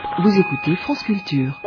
Vous écoutez France Culture.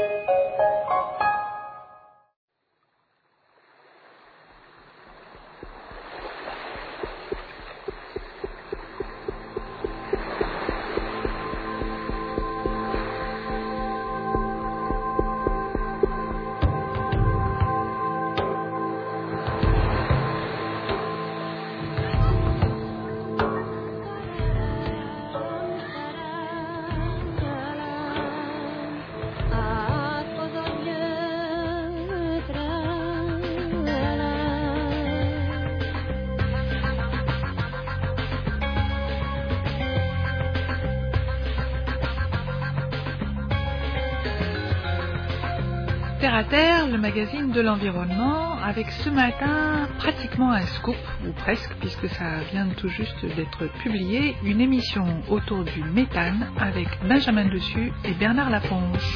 Terre à Terre, le magazine de l'environnement, avec ce matin pratiquement un scoop, ou presque, puisque ça vient tout juste d'être publié, une émission autour du méthane avec Benjamin Dessus et Bernard Laponche.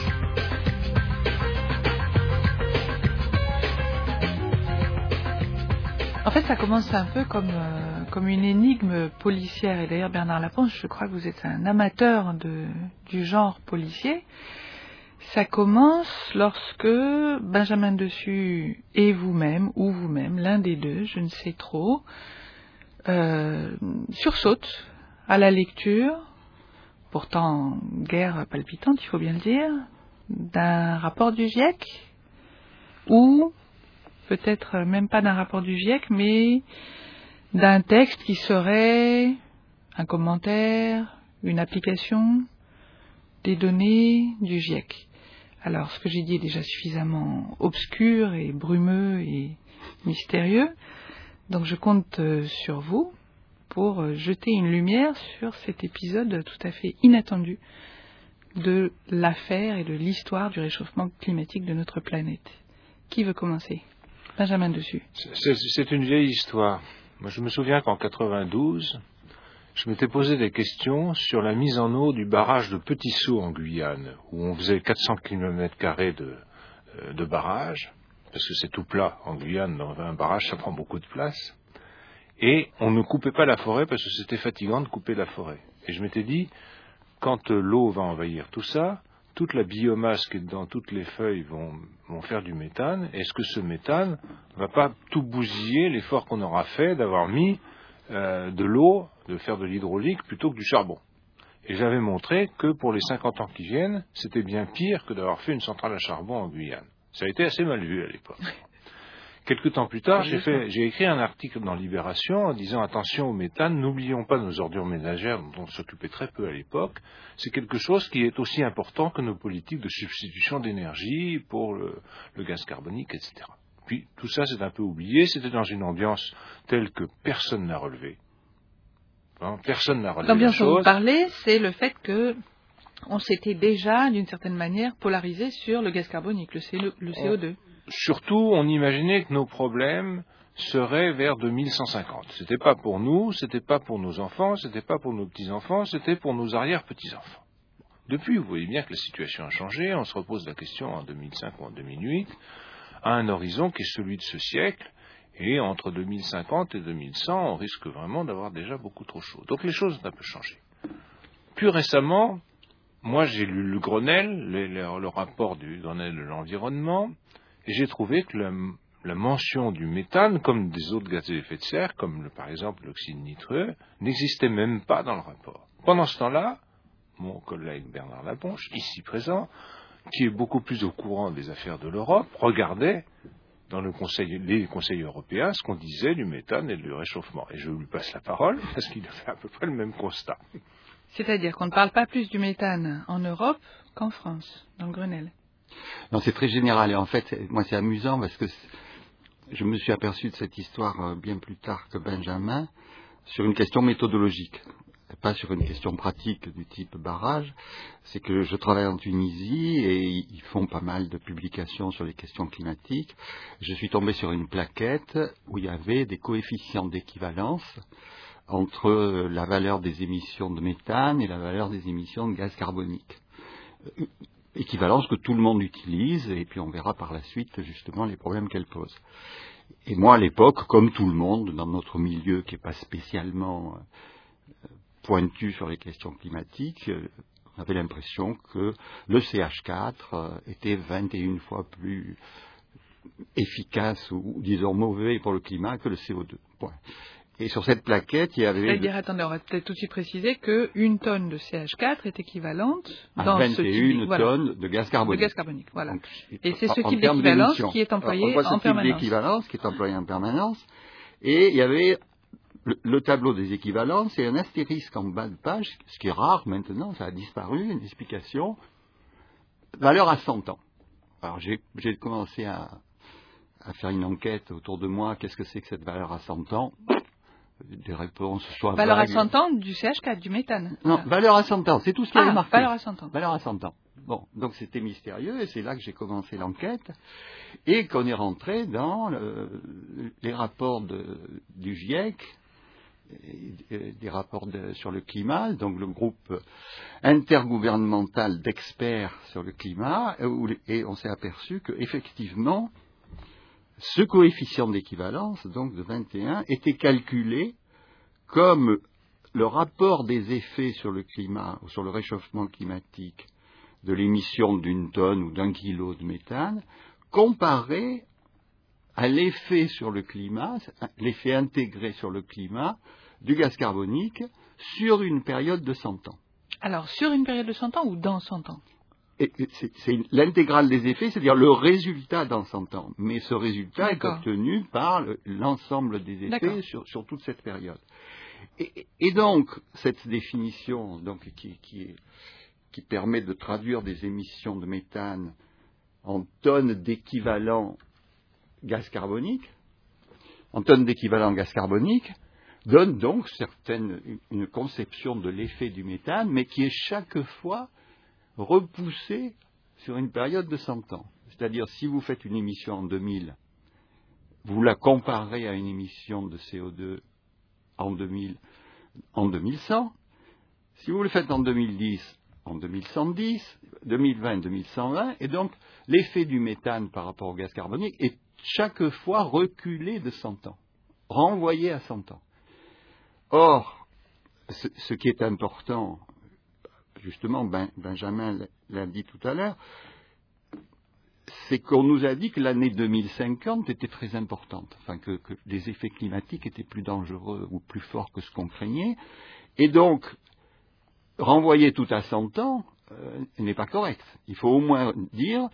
En fait, ça commence un peu comme une énigme policière, et d'ailleurs Bernard Laponche, je crois que vous êtes un amateur du genre policier. Ça commence lorsque Benjamin Dessus et vous-même, ou vous-même, l'un des deux, je ne sais trop, sursaute à la lecture, pourtant guère palpitante, il faut bien le dire, d'un rapport du GIEC, ou peut-être même pas d'un rapport du GIEC, mais d'un texte qui serait un commentaire, une application des données du GIEC. Alors, ce que j'ai dit est déjà suffisamment obscur et brumeux et mystérieux. Donc, je compte sur vous pour jeter une lumière sur cet épisode tout à fait inattendu de l'affaire et de l'histoire du réchauffement climatique de notre planète. Qui veut commencer ? Benjamin Dessus. C'est une vieille histoire. Moi, je me souviens qu'en 92, je m'étais posé des questions sur la mise en eau du barrage de Petit Saut en Guyane, où on faisait 400 km² de barrage, parce que c'est tout plat en Guyane, dans un barrage ça prend beaucoup de place, et on ne coupait pas la forêt parce que c'était fatigant de couper la forêt. Et je m'étais dit, quand l'eau va envahir tout ça, toute la biomasse qui est dans toutes les feuilles vont faire du méthane, est-ce que ce méthane ne va pas tout bousiller l'effort qu'on aura fait d'avoir mis de l'eau, de faire de l'hydraulique plutôt que du charbon. Et j'avais montré que pour les 50 ans qui viennent, c'était bien pire que d'avoir fait une centrale à charbon en Guyane. Ça a été assez mal vu à l'époque. Quelque temps plus tard, j'ai écrit un article dans Libération en disant attention au méthane, n'oublions pas nos ordures ménagères dont on s'occupait très peu à l'époque. C'est quelque chose qui est aussi important que nos politiques de substitution d'énergie pour le gaz carbonique, etc. Puis tout ça c'est un peu oublié, c'était dans une ambiance telle que personne n'a relevé. Personne n'a relevé L'ambiance la chose. dont vous parlez, c'est le fait que on s'était déjà, d'une certaine manière, polarisé sur le gaz carbonique, le CO2. Surtout, on imaginait que nos problèmes seraient vers 2150. C'était pas pour nous, c'était pas pour nos enfants, c'était pas pour nos petits-enfants, c'était pour nos arrière-petits-enfants. Depuis, vous voyez bien que la situation a changé, on se repose la question en 2005 ou en 2008, à un horizon qui est celui de ce siècle, et entre 2050 et 2100, on risque vraiment d'avoir déjà beaucoup trop chaud. Donc les choses ont un peu changé. Plus récemment, moi j'ai lu le Grenelle, le rapport du Grenelle de l'environnement, et j'ai trouvé que la mention du méthane, comme des autres gaz à effet de serre, comme par exemple l'oxyde nitreux, n'existait même pas dans le rapport. Pendant ce temps-là, mon collègue Bernard Laponche, ici présent, qui est beaucoup plus au courant des affaires de l'Europe, regardait dans les conseils européens ce qu'on disait du méthane et du réchauffement. Et je lui passe la parole parce qu'il a fait à peu près le même constat. C'est-à-dire qu'on ne parle pas plus du méthane en Europe qu'en France, dans le Grenelle. Non, c'est très général. Et en fait, moi, c'est amusant parce que je me suis aperçu de cette histoire bien plus tard que Benjamin sur une question méthodologique, pas sur une question pratique du type barrage. C'est que je travaille en Tunisie et ils font pas mal de publications sur les questions climatiques. Je suis tombé sur une plaquette où il y avait des coefficients d'équivalence entre la valeur des émissions de méthane et la valeur des émissions de gaz carbonique. Équivalence que tout le monde utilise, et puis on verra par la suite justement les problèmes qu'elle pose. Et moi à l'époque, comme tout le monde, dans notre milieu qui n'est pas spécialement pointu sur les questions climatiques, On avait l'impression que le CH4 était 21 fois plus efficace ou disons mauvais pour le climat que le CO2. Point. Et sur cette plaquette, il y avait... C'est-à-dire, attendez, on va peut-être tout de suite préciser qu'une tonne de CH4 est équivalente à dans 21 ce type tonnes de gaz carbonique. De gaz carbonique, voilà. Donc, et c'est ce en type termes d'équivalence d'émissions. qui est employé Alors, on voit en ce type permanence. d'équivalence qui est employé en permanence. Et il y avait le tableau des équivalences et un astérisque en bas de page, ce qui est rare maintenant, ça a disparu, une explication. Valeur à 100 ans. Alors j'ai commencé à faire une enquête autour de moi, qu'est-ce que c'est que cette valeur à 100 ans? Des réponses soit Valeur vagues. à 100 ans du CH4, du méthane. Non, valeur à 100 ans, c'est tout ce qui avait marqué. Valeur à 100 ans. Valeur à 100 ans. Bon, donc c'était mystérieux et c'est là que j'ai commencé l'enquête et qu'on est rentré dans les rapports du GIEC, des rapports sur le climat, donc le groupe intergouvernemental d'experts sur le climat, et on s'est aperçu qu'effectivement, ce coefficient d'équivalence, donc de 21, était calculé comme le rapport des effets sur le climat ou sur le réchauffement climatique de l'émission d'une tonne ou d'un kilo de méthane, comparé à l'effet sur le climat, l'effet intégré sur le climat du gaz carbonique sur une période de 100 ans. Alors, sur une période de 100 ans ou dans 100 ans? Et c'est l'intégrale des effets, c'est-à-dire le résultat dans 100 ans. Mais ce résultat est obtenu par l'ensemble des effets sur toute cette période. Et donc, cette définition donc, qui permet de traduire des émissions de méthane en tonnes d'équivalent gaz carbonique, donne donc une conception de l'effet du méthane, mais qui est chaque fois repoussée sur une période de 100 ans. C'est-à-dire, si vous faites une émission en 2000, vous la comparez à une émission de CO2 en 2100. Si vous le faites en 2010, en 2110, 2020, 2120, et donc l'effet du méthane par rapport au gaz carbonique est chaque fois reculé de 100 ans, renvoyé à 100 ans. Or, ce qui est important, justement, Benjamin l'a dit tout à l'heure, c'est qu'on nous a dit que l'année 2050 était très importante, enfin que les effets climatiques étaient plus dangereux ou plus forts que ce qu'on craignait, et donc renvoyer tout à 100 ans n'est pas correct. Il faut au moins dire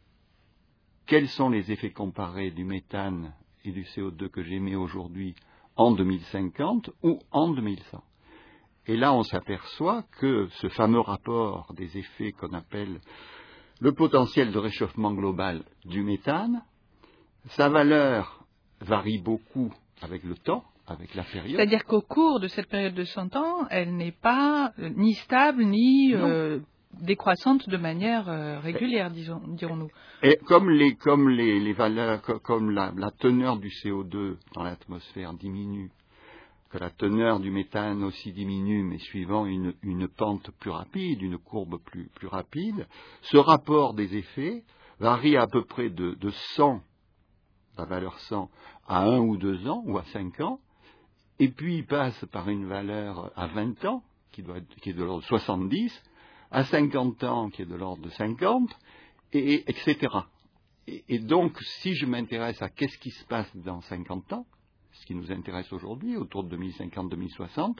quels sont les effets comparés du méthane et du CO2 que j'émets aujourd'hui en 2050 ou en 2100. Et là, on s'aperçoit que ce fameux rapport des effets qu'on appelle le potentiel de réchauffement global du méthane, sa valeur varie beaucoup avec le temps, avec la période. C'est-à-dire qu'au cours de cette période de 100 ans, elle n'est pas ni stable, ni décroissante de manière régulière, dirons-nous. Et comme les valeurs, comme la teneur du CO2 dans l'atmosphère diminue, que la teneur du méthane aussi diminue, mais suivant une pente plus rapide, une courbe plus rapide, ce rapport des effets varie à peu près de 100, la valeur 100, à 1 ou 2 ans, ou à 5 ans, et puis il passe par une valeur à 20 ans, qui est de l'ordre de 70, à 50 ans, qui est de l'ordre de 50, etc. Et donc, si je m'intéresse à qu'est-ce qui se passe dans 50 ans, ce qui nous intéresse aujourd'hui, autour de 2050-2060,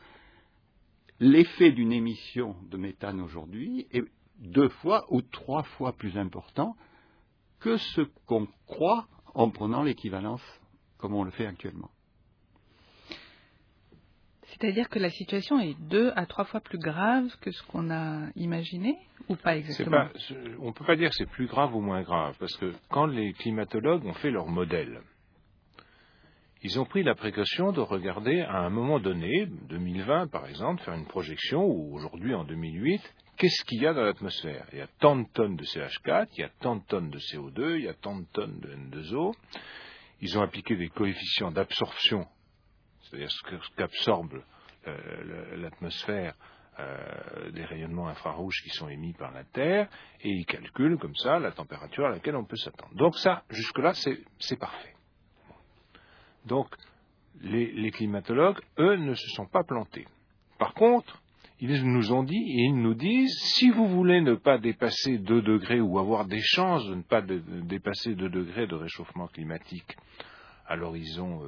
l'effet d'une émission de méthane aujourd'hui est 2 fois ou 3 fois plus important que ce qu'on croit en prenant l'équivalence comme on le fait actuellement. C'est-à-dire que la situation est 2 à 3 fois plus grave que ce qu'on a imaginé, ou pas exactement? On ne peut pas dire que c'est plus grave ou moins grave, parce que quand les climatologues ont fait leur modèle, ils ont pris la précaution de regarder à un moment donné, 2020 par exemple, faire une projection, ou aujourd'hui en 2008, qu'est-ce qu'il y a dans l'atmosphère? Il y a tant de tonnes de CH4, il y a tant de tonnes de CO2, il y a tant de tonnes de N2O. Ils ont appliqué des coefficients d'absorption, c'est-à-dire ce qu'absorbe l'atmosphère des rayonnements infrarouges qui sont émis par la Terre, et ils calculent comme ça la température à laquelle on peut s'attendre. Donc ça, jusque-là, c'est parfait. Donc, les climatologues, eux, ne se sont pas plantés. Par contre, ils nous ont dit, et ils nous disent, si vous voulez ne pas dépasser 2 degrés ou avoir des chances de ne pas dépasser 2 degrés de réchauffement climatique à l'horizon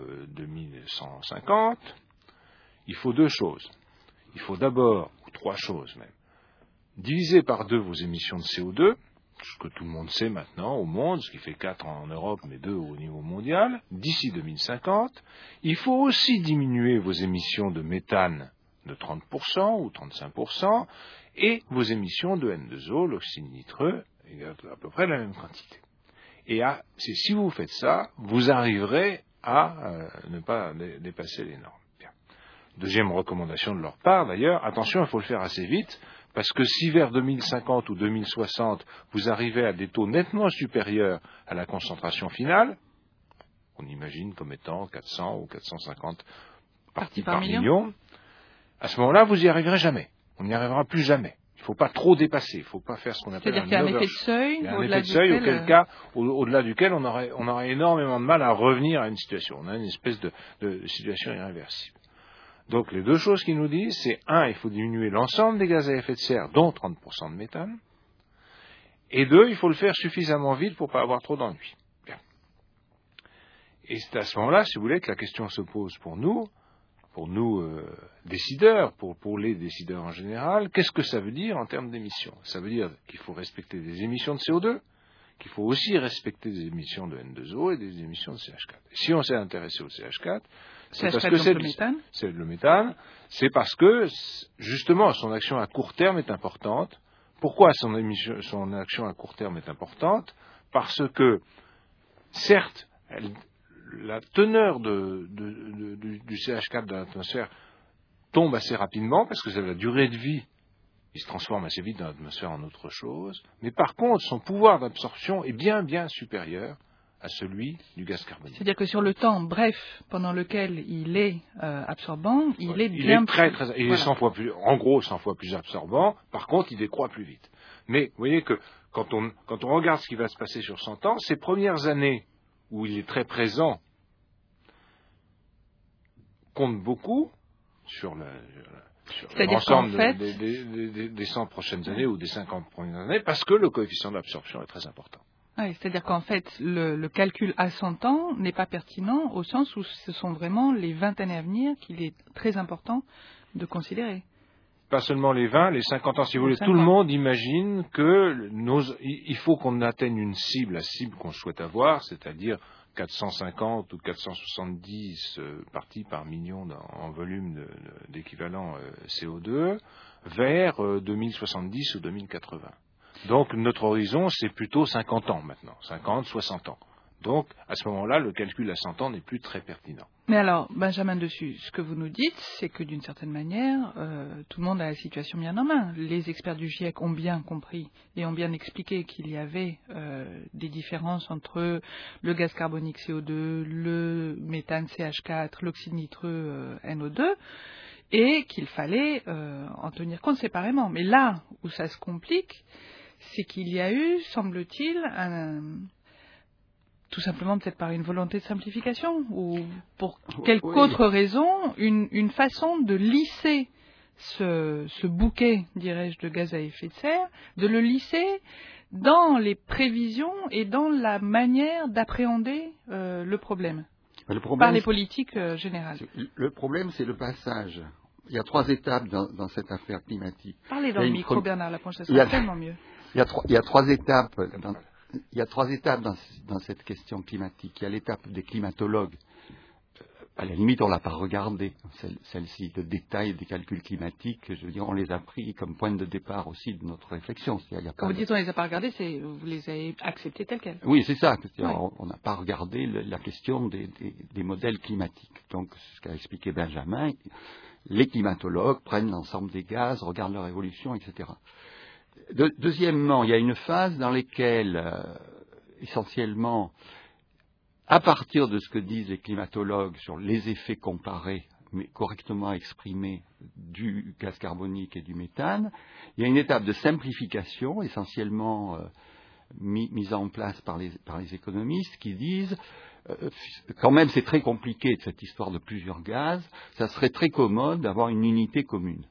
2150, il faut 2 choses. Il faut d'abord, ou 3 choses même, diviser par 2 vos émissions de CO2, ce que tout le monde sait maintenant au monde, ce qui fait 4 en Europe, mais 2 au niveau mondial, d'ici 2050. Il faut aussi diminuer vos émissions de méthane de 30% ou 35%, et vos émissions de N2O, l'oxyde nitreux, à peu près la même quantité. Et si vous faites ça, vous arriverez à ne pas dépasser les normes. Bien. Deuxième recommandation de leur part, d'ailleurs, attention, il faut le faire assez vite, parce que si vers 2050 ou 2060, vous arrivez à des taux nettement supérieurs à la concentration finale, on imagine comme étant 400 ou 450 parties par million, à ce moment-là, vous n'y arriverez jamais. On n'y arrivera plus jamais. Il ne faut pas trop dépasser. Il ne faut pas faire ce qu'on appelle C'est-à-dire qu'il y a un effet de seuil, il y a un effet de seuil, auquel cas, au-delà duquel on aurait énormément de mal à revenir à une situation. On a une espèce de situation irréversible. Donc les 2 choses qu'ils nous disent, c'est 1, il faut diminuer l'ensemble des gaz à effet de serre, dont 30% de méthane, et 2, il faut le faire suffisamment vite pour ne pas avoir trop d'ennuis. Bien. Et c'est à ce moment-là, si vous voulez, que la question se pose pour nous décideurs, pour les décideurs en général, qu'est-ce que ça veut dire en termes d'émissions? Ça veut dire qu'il faut respecter des émissions de CO2, qu'il faut aussi respecter des émissions de N2O et des émissions de CH4. Et si on s'est intéressé au CH4, c'est parce que c'est le méthane, c'est parce que, justement, son action à court terme est importante. Pourquoi son action à court terme est importante? Parce que, certes, la teneur du CH4 dans l'atmosphère tombe assez rapidement, parce que c'est la durée de vie, il se transforme assez vite dans l'atmosphère en autre chose, mais par contre, son pouvoir d'absorption est bien, bien supérieur à celui du gaz carbonique. C'est-à-dire que sur le temps bref pendant lequel il est absorbant, il est est 100 fois plus, en gros 100 fois plus absorbant. Par contre, il décroît plus vite. Mais vous voyez que quand on regarde ce qui va se passer sur 100 ans, ces premières années où il est très présent comptent beaucoup sur l'ensemble des 100 prochaines années ou des 50 prochaines années, parce que le coefficient d'absorption est très important. Oui, c'est-à-dire qu'en fait, le calcul à 100 ans n'est pas pertinent au sens où ce sont vraiment les 20 années à venir qu'il est très important de considérer. Pas seulement les 20, les 50 ans, si vous voulez. Tout le monde imagine il faut qu'on atteigne une cible, la cible qu'on souhaite avoir, c'est-à-dire 450 ou 470 parties par million en volume d'équivalent CO2 vers 2070 ou 2080. Donc notre horizon, c'est plutôt 50 ans maintenant, 50, 60 ans. Donc à ce moment-là, le calcul à 100 ans n'est plus très pertinent. Mais alors, Benjamin Dessus, ce que vous nous dites, c'est que d'une certaine manière, tout le monde a la situation bien en main. Les experts du GIEC ont bien compris et ont bien expliqué qu'il y avait des différences entre le gaz carbonique CO2, le méthane CH4, l'oxyde nitreux NO2, et qu'il fallait en tenir compte séparément. Mais là où ça se complique, c'est qu'il y a eu, semble-t-il, tout simplement peut-être par une volonté de simplification ou pour quelque autre raison, une façon de lisser ce bouquet, dirais-je, de gaz à effet de serre, de le lisser dans les prévisions et dans la manière d'appréhender le problème par les politiques générales. Le problème, c'est le passage. Il y a 3 étapes dans cette affaire climatique. Parlez dans le micro, Bernard Laponche, ça sera tellement mieux. Il y a 3 étapes. Il y a 3 étapes dans cette question climatique. Il y a l'étape des climatologues. À la limite, on l'a pas regardée, celle-ci. Le détail des calculs climatiques, je veux dire, on les a pris comme point de départ aussi de notre réflexion. Quand vous dites on les a pas regardés, vous les avez acceptés tels quels. Oui, c'est ça. On n'a pas regardé la question des modèles climatiques. Donc, ce qu'a expliqué Benjamin, les climatologues prennent l'ensemble des gaz, regardent leur évolution, etc. Deuxièmement, il y a une phase dans laquelle, essentiellement, à partir de ce que disent les climatologues sur les effets comparés, mais correctement exprimés, du gaz carbonique et du méthane, il y a une étape de simplification, essentiellement mise en place par les économistes, qui disent quand même c'est très compliqué cette histoire de plusieurs gaz, ça serait très commode d'avoir une unité commune.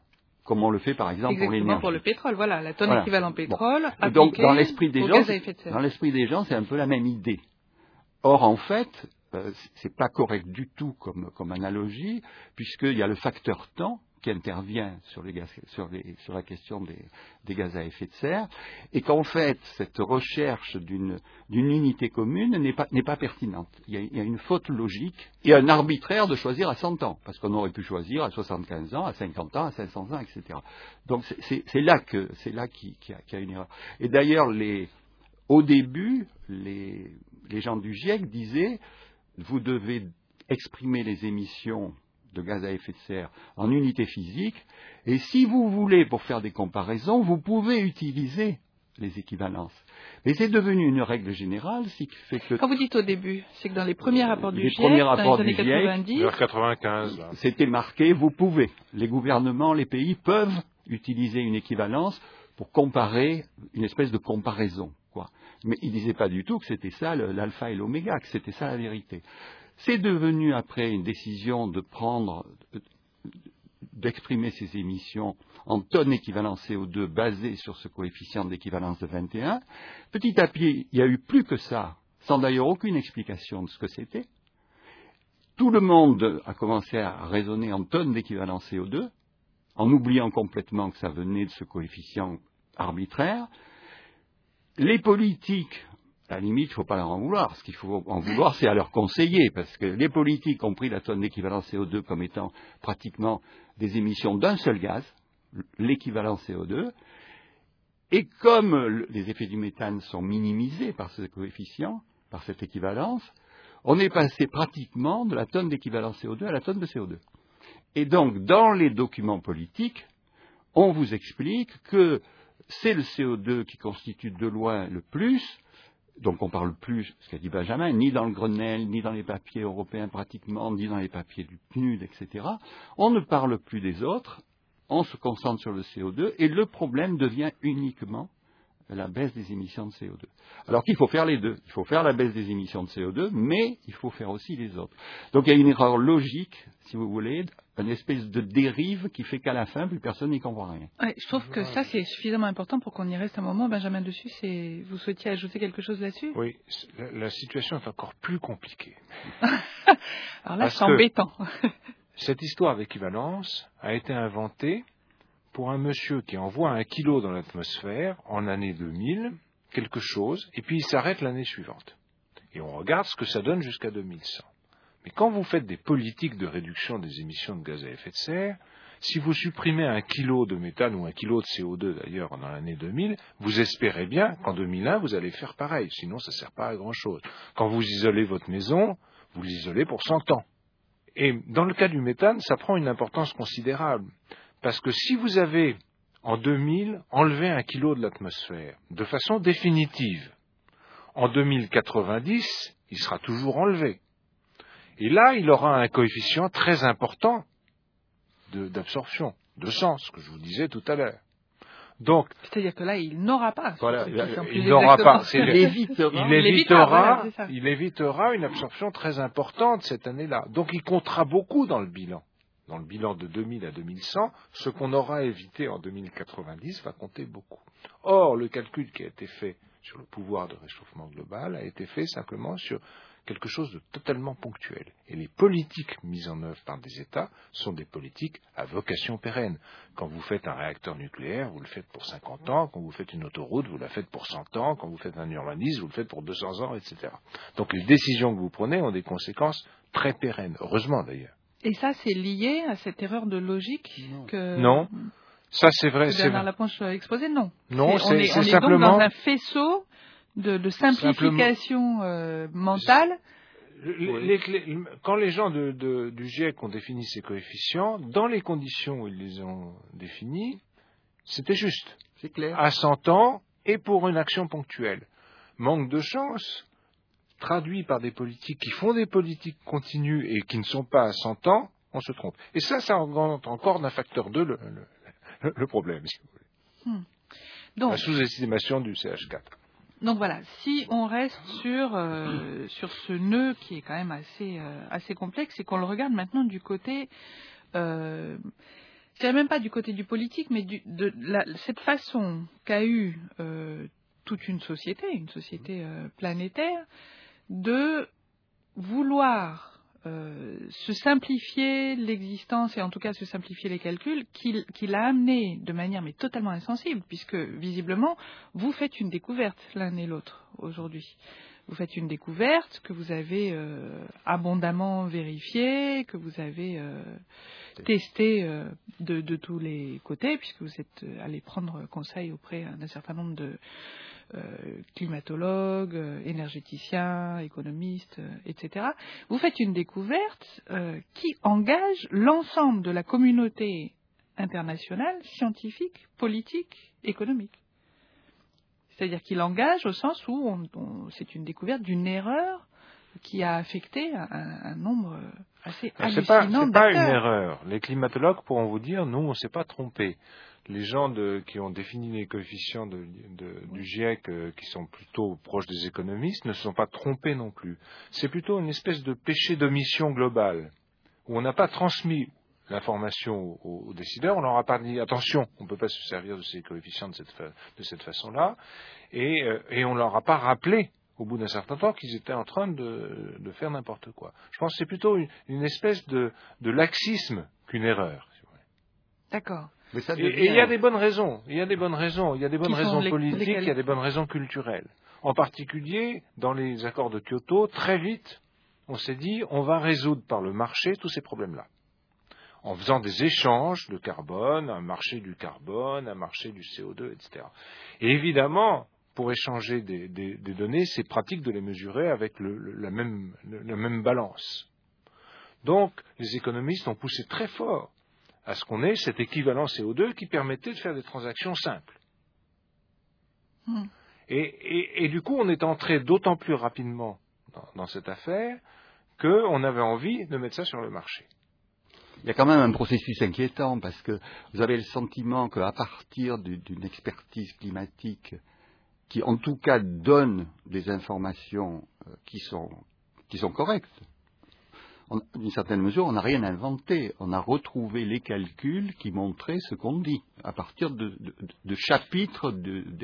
comme on le fait par exemple pour Exactement, l'énergie. pour le pétrole, voilà, la tonne Voilà. équivalent pétrole. Et donc appliquée dans l'esprit des au gens, gaz à effet de serre. c'est un peu la même idée. Or en fait, c'est pas correct du tout comme analogie, puisqu'il y a le facteur temps qui intervient sur la question des gaz à effet de serre, et qu'en fait cette recherche d'une unité commune n'est pas pertinente. Il y a une faute logique et un arbitraire de choisir à 100 ans, parce qu'on aurait pu choisir à 75 ans, à 50 ans, à 500 ans, etc. Donc c'est là qu'il y a une erreur. Et d'ailleurs au début, les gens du GIEC disaient vous devez exprimer les émissions de gaz à effet de serre en unités physiques, et si vous voulez, pour faire des comparaisons, vous pouvez utiliser les équivalences. Mais c'est devenu une règle générale, ce qui fait que... Quand vous dites au début, c'est que dans les premiers rapports du GIEC, rapports dans les années du GIEC, 90... Vers 95, là. C'était marqué, vous pouvez. Les gouvernements, les pays peuvent utiliser une équivalence pour comparer, une espèce de comparaison, quoi. Mais il ne disait pas du tout que c'était ça l'alpha et l'oméga, que c'était ça la vérité. C'est devenu après une décision d'exprimer ces émissions en tonnes équivalent CO2 basées sur ce coefficient d'équivalence de 21. Petit à petit, il n'y a eu plus que ça, sans d'ailleurs aucune explication de ce que c'était. Tout le monde a commencé à raisonner en tonnes d'équivalent CO2, en oubliant complètement que ça venait de ce coefficient arbitraire. Les politiques, à la limite, il ne faut pas leur en vouloir. Ce qu'il faut en vouloir, c'est à leurs conseillers, parce que les politiques ont pris la tonne d'équivalent CO2 comme étant pratiquement des émissions d'un seul gaz, l'équivalent CO2, et comme les effets du méthane sont minimisés par ce coefficient, par cette équivalence, on est passé pratiquement de la tonne d'équivalent CO2 à la tonne de CO2. Et donc, dans les documents politiques, on vous explique que c'est le CO2 qui constitue de loin le plus. Donc on parle plus, ce qu'a dit Benjamin, ni dans le Grenelle, ni dans les papiers européens pratiquement, ni dans les papiers du PNUD, etc. On ne parle plus des autres, on se concentre sur le CO2, et le problème devient uniquement la baisse des émissions de CO2. Alors qu'il faut faire les deux. Il faut faire la baisse des émissions de CO2, mais il faut faire aussi les autres. Donc il y a une erreur logique, si vous voulez, une espèce de dérive qui fait qu'à la fin, plus personne n'y comprend rien. Ouais, je trouve que ça, c'est suffisamment important pour qu'on y reste un moment. Benjamin, dessus, vous souhaitiez ajouter quelque chose là-dessus? Oui, la situation est encore plus compliquée. Alors là, c'est embêtant. Cette histoire d'équivalence a été inventée pour un monsieur qui envoie 1 kilo dans l'atmosphère en année 2000, quelque chose, et puis il s'arrête l'année suivante. Et on regarde ce que ça donne jusqu'à 2100. Mais quand vous faites des politiques de réduction des émissions de gaz à effet de serre, si vous supprimez 1 kilo de méthane ou 1 kilo de CO2 d'ailleurs dans l'année 2000, vous espérez bien qu'en 2001 vous allez faire pareil, sinon ça ne sert pas à grand chose. Quand vous isolez votre maison, vous l'isolez pour 100 ans. Et dans le cas du méthane, ça prend une importance considérable. Parce que si vous avez, en 2000, enlevé 1 kilo de l'atmosphère, de façon définitive, en 2090, il sera toujours enlevé. Et là, il aura un coefficient très important d'absorption, de sens, que je vous disais tout à l'heure. Donc, c'est-à-dire que là, il n'aura pas. Voilà, il n'aura pas. Il évitera une absorption très importante cette année-là. Donc, il comptera beaucoup dans le bilan. Dans le bilan de 2000 à 2100, ce qu'on aura évité en 2090 va compter beaucoup. Or, le calcul qui a été fait sur le pouvoir de réchauffement global a été fait simplement sur quelque chose de totalement ponctuel. Et les politiques mises en œuvre par des États sont des politiques à vocation pérenne. Quand vous faites un réacteur nucléaire, vous le faites pour 50 ans. Quand vous faites une autoroute, vous la faites pour 100 ans. Quand vous faites un urbanisme, vous le faites pour 200 ans, etc. Donc les décisions que vous prenez ont des conséquences très pérennes. Heureusement d'ailleurs. Et ça, c'est lié à cette erreur de logique que... Non. Ça, c'est vrai. Que Bernard Laplanche a exposé, non. Non, c'est simplement... On est donc dans un faisceau de simplification mentale. Quand les gens du GIEC ont défini ces coefficients, dans les conditions où ils les ont définis, c'était juste. C'est clair. À 100 ans et pour une action ponctuelle. Manque de chance, traduit par des politiques qui font des politiques continues et qui ne sont pas à 100 ans, on se trompe. Et ça augmente encore d'un facteur 2 le problème, si vous voulez. Donc, la sous-estimation du CH4. Donc voilà, si on reste sur ce nœud qui est quand même assez complexe et qu'on le regarde maintenant du côté je dirais même pas du côté du politique, mais cette façon qu'a eu toute une société planétaire, de vouloir se simplifier l'existence et en tout cas se simplifier les calculs, qui l'a amené de manière mais totalement insensible, puisque visiblement vous faites une découverte l'un et l'autre aujourd'hui. Vous faites une découverte que vous avez abondamment vérifiée, que vous avez testée de tous les côtés, puisque vous êtes allé prendre conseil auprès d'un certain nombre de climatologues, énergéticiens, économistes, etc. Vous faites une découverte qui engage l'ensemble de la communauté internationale, scientifique, politique, économique. C'est-à-dire qu'il engage au sens où c'est une découverte d'une erreur qui a affecté un nombre assez hallucinant d'acteurs. C'est pas une erreur. Les climatologues pourront vous dire, nous, on ne s'est pas trompé. Les gens qui ont défini les coefficients du GIEC, qui sont plutôt proches des économistes, ne se sont pas trompés non plus. C'est plutôt une espèce de péché d'omission globale, où on n'a pas transmis l'information aux décideurs, on leur a pas dit attention, on ne peut pas se servir de ces coefficients de cette façon-là, et on leur a pas rappelé au bout d'un certain temps qu'ils étaient en train de faire n'importe quoi. Je pense que c'est plutôt une espèce de laxisme qu'une erreur. Si vous voulez. D'accord. Et il y a des bonnes raisons, il y a des bonnes raisons politiques, il y a des bonnes raisons culturelles. En particulier, dans les accords de Kyoto, très vite, on s'est dit on va résoudre par le marché tous ces problèmes-là. En faisant des échanges de carbone, un marché du carbone, un marché du CO2, etc. Et évidemment, pour échanger des données, c'est pratique de les mesurer avec la même balance. Donc, les économistes ont poussé très fort à ce qu'on ait cet équivalent CO2 qui permettait de faire des transactions simples. Et du coup, on est entré d'autant plus rapidement dans cette affaire qu'on avait envie de mettre ça sur le marché. Il y a quand même un processus inquiétant parce que vous avez le sentiment qu'à partir d'une expertise climatique qui en tout cas donne des informations qui sont correctes, d'une certaine mesure, on n'a rien inventé. On a retrouvé les calculs qui montraient ce qu'on dit à partir de chapitres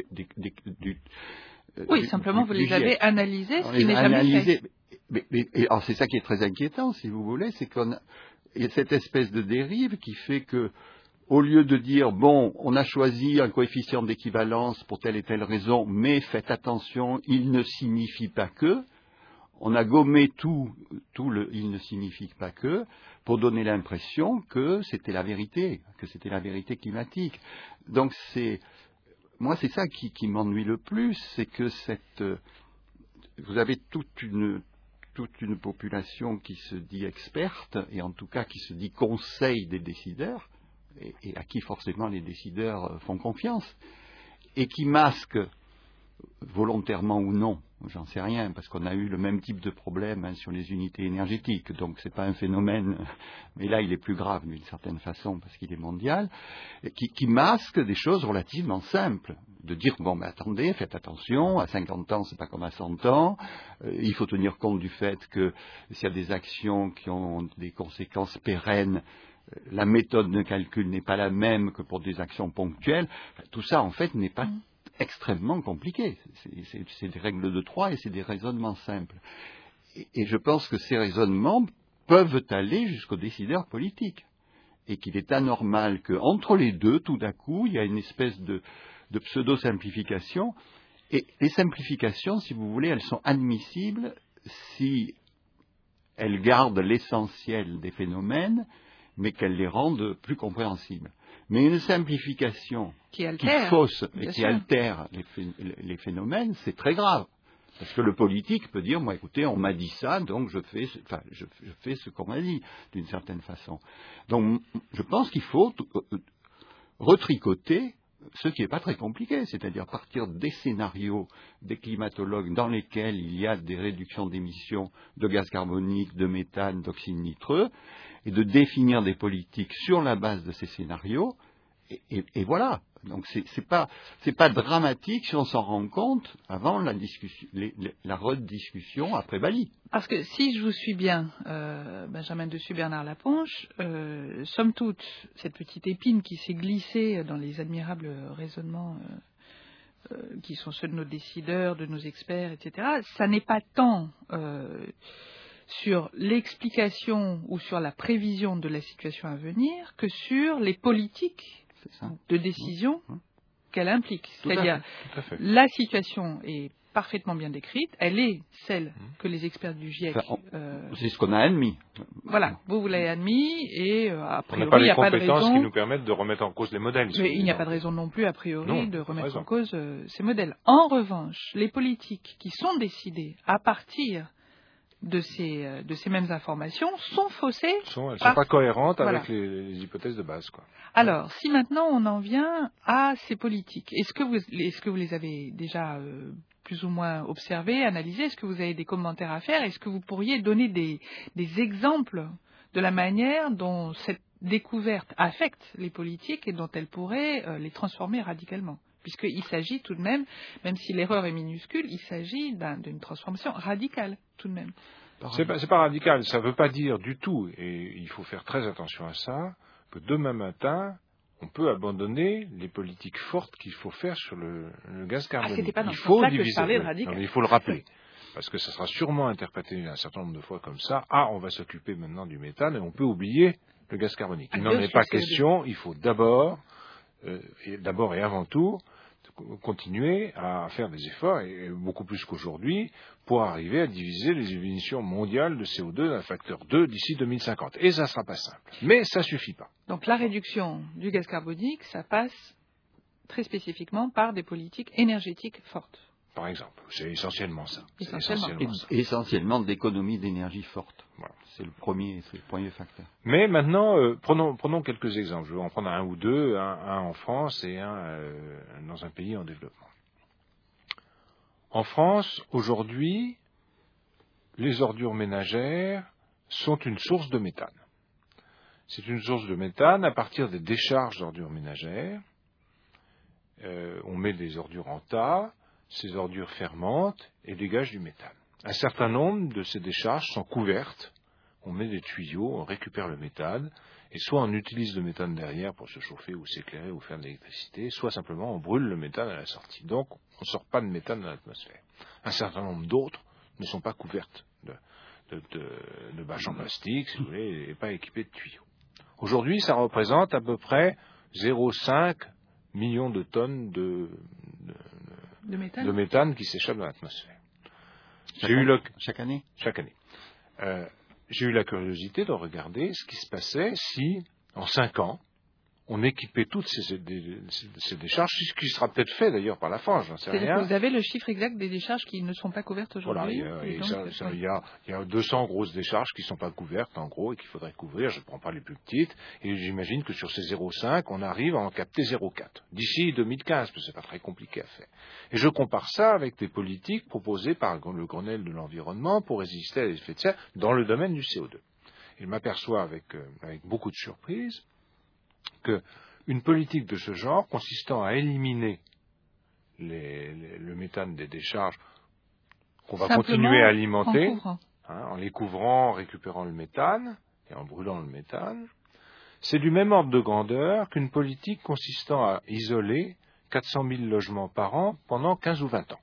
oui, simplement vous les avez analysés, ce qui n'est jamais fait. Alors c'est ça qui est très inquiétant, si vous voulez, c'est il y a cette espèce de dérive qui fait que, au lieu de dire, bon, on a choisi un coefficient d'équivalence pour telle et telle raison, mais faites attention, il ne signifie pas que, on a gommé tout le il ne signifie pas que, pour donner l'impression que c'était la vérité climatique. Donc moi c'est ça qui m'ennuie le plus, c'est que vous avez toute une population qui se dit experte, et en tout cas qui se dit conseil des décideurs, et à qui forcément les décideurs font confiance, et qui masque, volontairement ou non, j'en sais rien, parce qu'on a eu le même type de problème sur les unités énergétiques, donc c'est pas un phénomène, mais là il est plus grave d'une certaine façon, parce qu'il est mondial, qui masque des choses relativement simples, de dire, bon, mais attendez, faites attention, à 50 ans, c'est pas comme à 100 ans, il faut tenir compte du fait que s'il y a des actions qui ont des conséquences pérennes, la méthode de calcul n'est pas la même que pour des actions ponctuelles. Tout ça, en fait, n'est pas extrêmement compliqué. C'est des règles de 3 et c'est des raisonnements simples. Et je pense que ces raisonnements peuvent aller jusqu'aux décideurs politiques. Et qu'il est anormal qu'entre les deux, tout d'un coup, il y a une espèce de pseudo-simplification. Et les simplifications, si vous voulez, elles sont admissibles si elles gardent l'essentiel des phénomènes, mais qu'elles les rendent plus compréhensibles. Mais une simplification qui fausse et qui altère les phénomènes, c'est très grave. Parce que le politique peut dire, moi écoutez, on m'a dit ça, donc je fais ce qu'on m'a dit, d'une certaine façon. Donc je pense qu'il faut retricoter ce qui n'est pas très compliqué, c'est-à-dire partir des scénarios des climatologues dans lesquels il y a des réductions d'émissions de gaz carbonique, de méthane, d'oxyde nitreux, et de définir des politiques sur la base de ces scénarios, et voilà. Donc c'est pas dramatique si on s'en rend compte avant la discussion, la rediscussion après Bali. Parce que si je vous suis bien, Benjamin Dessus, Bernard Laponche, somme toute, cette petite épine qui s'est glissée dans les admirables raisonnements qui sont ceux de nos décideurs, de nos experts, etc., ça n'est pas tant sur l'explication ou sur la prévision de la situation à venir que sur les politiques de décision qu'elle implique. C'est-à-dire, la situation est parfaitement bien décrite, elle est celle que les experts du GIEC... c'est ce qu'on a admis. Voilà, vous l'avez admis, et a priori, il n'y a pas de raison... qui nous permettent de remettre en cause les modèles. Mais il n'y a pas de raison non plus, a priori, de remettre en cause ces modèles. En revanche, les politiques qui sont décidées à partir de ces mêmes informations sont faussées. Elles ne sont pas cohérentes avec les hypothèses de base, quoi. Alors, si maintenant on en vient à ces politiques, est-ce que vous les avez déjà plus ou moins observées, analysées? Est-ce que vous avez des commentaires à faire? Est-ce que vous pourriez donner des exemples de la manière dont cette découverte affecte les politiques et dont elle pourrait les transformer radicalement? Puisqu'il s'agit tout de même si l'erreur est minuscule, il s'agit d'une transformation radicale, tout de même. C'est pas radical, ça ne veut pas dire du tout, et il faut faire très attention à ça, que demain matin, on peut abandonner les politiques fortes qu'il faut faire sur le gaz carbonique. C'était pas dans ce sens-là que je parlais de radical. Non, mais il faut le rappeler, parce que ça sera sûrement interprété un certain nombre de fois comme ça. On va s'occuper maintenant du méthane, et on peut oublier le gaz carbonique. Il n'en est pas question, il faut d'abord et avant tout, continuer à faire des efforts, et beaucoup plus qu'aujourd'hui, pour arriver à diviser les émissions mondiales de CO2 d'un facteur 2 d'ici 2050. Et ça ne sera pas simple. Mais ça ne suffit pas. Donc la réduction du gaz carbonique, ça passe très spécifiquement par des politiques énergétiques fortes. Par exemple, c'est essentiellement ça. Essentiellement d'économie d'énergie forte. Voilà. C'est le premier facteur. Mais maintenant, prenons quelques exemples. Je vais en prendre un ou deux, un en France et un dans un pays en développement. En France, aujourd'hui, les ordures ménagères sont une source de méthane. C'est une source de méthane à partir des décharges d'ordures ménagères. On met des ordures en tas. Ces ordures fermentent et dégagent du méthane. Un certain nombre de ces décharges sont couvertes. On met des tuyaux, on récupère le méthane, et soit on utilise le méthane derrière pour se chauffer ou s'éclairer ou faire de l'électricité, soit simplement on brûle le méthane à la sortie. Donc on ne sort pas de méthane dans l'atmosphère. Un certain nombre d'autres ne sont pas couvertes de bâches en plastique, si vous voulez, et pas équipées de tuyaux. Aujourd'hui, ça représente à peu près 0,5 millions de tonnes de méthane qui s'échappe dans l'atmosphère. Chaque année. Chaque année. J'ai eu la curiosité de regarder ce qui se passait si, en 5 ans, on équipait toutes ces décharges, ce qui sera peut-être fait d'ailleurs par la France, j'en sais rien. C'est-à-dire que vous avez le chiffre exact des décharges qui ne sont pas couvertes aujourd'hui? Voilà, il y a 200 grosses décharges qui ne sont pas couvertes, en gros, et qu'il faudrait couvrir. Je ne prends pas les plus petites, et j'imagine que sur ces 0,5, on arrive à en capter 0,4, d'ici 2015, parce que ce n'est pas très compliqué à faire. Et je compare ça avec des politiques proposées par le Grenelle de l'environnement pour résister à l'effet de serre dans le domaine du CO2. Et je m'aperçois avec beaucoup de surprise qu'une politique de ce genre, consistant à éliminer le méthane des décharges qu'on va continuer à alimenter, en les couvrant, en récupérant le méthane et en brûlant le méthane, c'est du même ordre de grandeur qu'une politique consistant à isoler 400 000 logements par an pendant 15 ou 20 ans.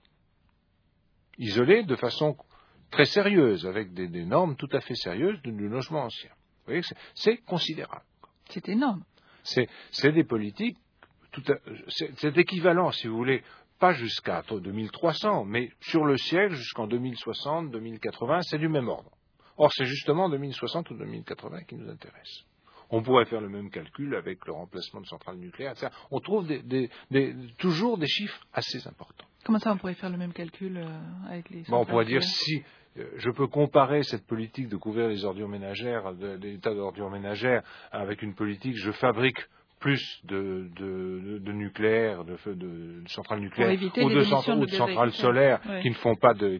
Isolés de façon très sérieuse, avec des normes tout à fait sérieuses du logement ancien. Vous voyez, c'est considérable. C'est énorme. C'est des politiques, c'est équivalent, si vous voulez, pas jusqu'à 2300, mais sur le siècle, jusqu'en 2060, 2080, c'est du même ordre. Or, c'est justement 2060 ou 2080 qui nous intéresse. On pourrait faire le même calcul avec le remplacement de centrales nucléaires, etc. On trouve toujours des chiffres assez importants. Comment ça, on pourrait faire le même calcul avec les centrales on pourrait dire si je peux comparer cette politique de couvrir les ordures ménagères, des tas d'ordures ménagères, avec une politique je fabrique plus de nucléaire, de centrales nucléaires ou de centrales solaires qui ne font pas de